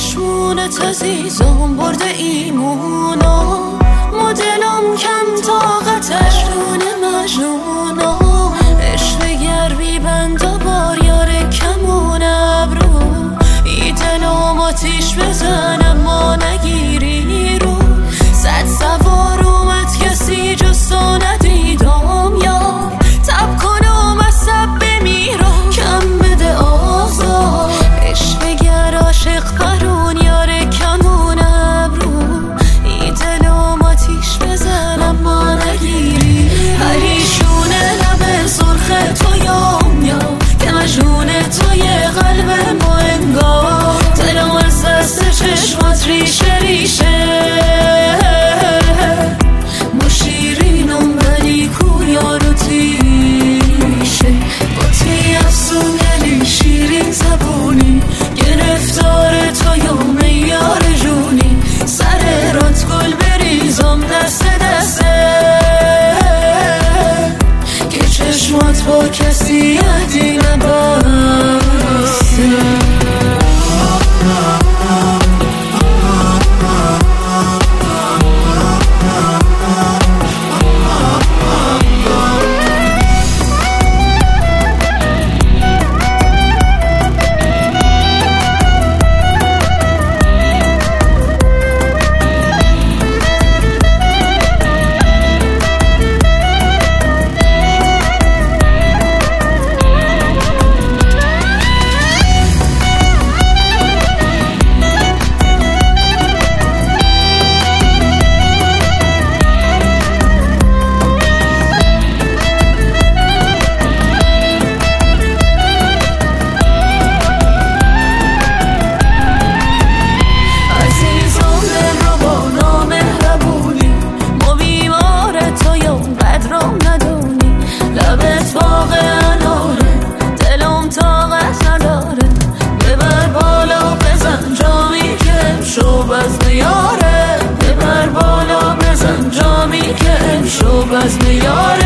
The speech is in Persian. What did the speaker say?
چشمونت عزیزم برده ایمونا، مدلم کم طاقتش دون مجنونا. عشق گرمی بند و بار یار کمون ابرو، ای دلم آتیش بزن اما نگیری رو. صد سوار اومد کسی جز تو ندیدم یار، تب کنم از سب بمیرم کم بده آزار. عشق گر عاشق پرون یار کمون ابرو، ای دلم آتیش بزن اما نگیری. پریشونه لب سرخ تو یام یا که مجنون توی قلب ما انگار. دلم از دست چشمات ریشه ریشه، ما شیرینم ولی کو یارو تیشه. با تی افسونگری شیرین زبونی، گرفتار تو یا میار جونی. سر رات گل بریزم دست دسته، که چشمات با کسی عهدی نبسته. ببر بالا بزن جامی که امشب از میاره.